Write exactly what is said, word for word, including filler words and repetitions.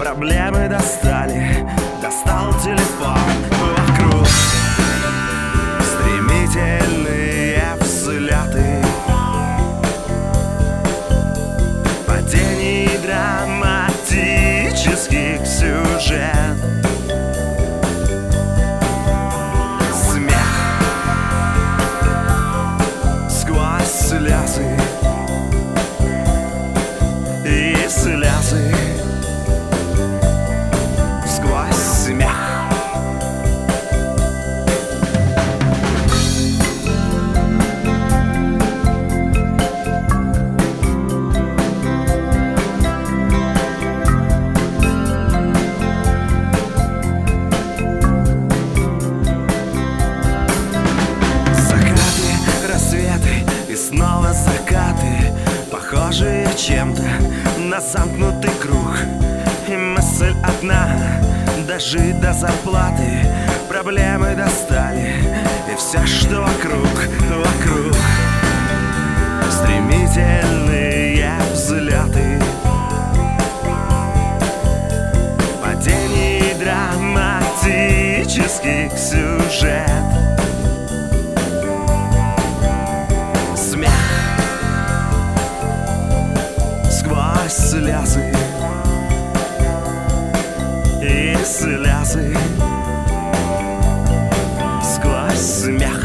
Проблемы достали, достал телефон. Вокруг стремительные взлеты, падений драматических сюжет, смех сквозь слезы и слезы сквозь смех. Закаты, рассветы и снова закаты, похожие чем-то на замкнутый круг. И мысль одна — дожить до зарплаты. Проблемы достали, и все, что вокруг, вокруг стремительные взлеты, падений драматических сюжет, смех сквозь слезы и слезы сквозь смех.